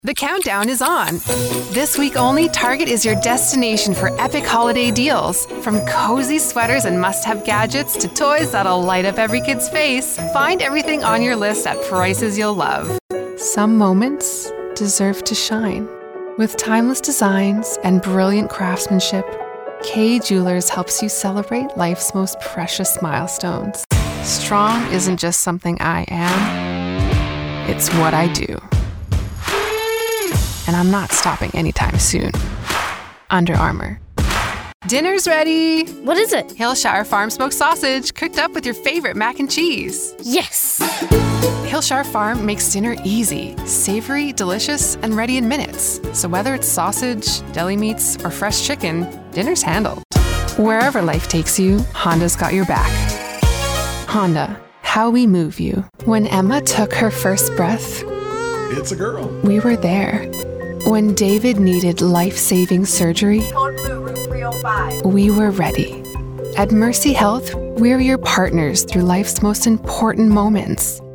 The countdown is on. This week only, Target is your destination for epic holiday deals. From cozy sweaters and must-have gadgets to toys that'll light up every kid's face, find everything on your list at prices you'll love. Some moments deserve to shine. With timeless designs and brilliant craftsmanship, Kay Jewelers helps you celebrate life's most precious milestones. Strong isn't just something I am, it's what I do. And I'm not stopping anytime soon. Under Armour. Dinner's ready! What is it? Hillshire Farm smoked sausage, cooked up with your favorite mac and cheese. Yes! Hillshire Farm makes dinner easy, savory, delicious, and ready in minutes. So whether it's sausage, deli meats, or fresh chicken, dinner's handled. Wherever life takes you, Honda's got your back. Honda, how we move you. When Emma took her first breath, it's a girl. We were there. When David needed life-saving surgery, Code Blue, Route 305. we were ready. At Mercy Health, we're your partners through life's most important moments.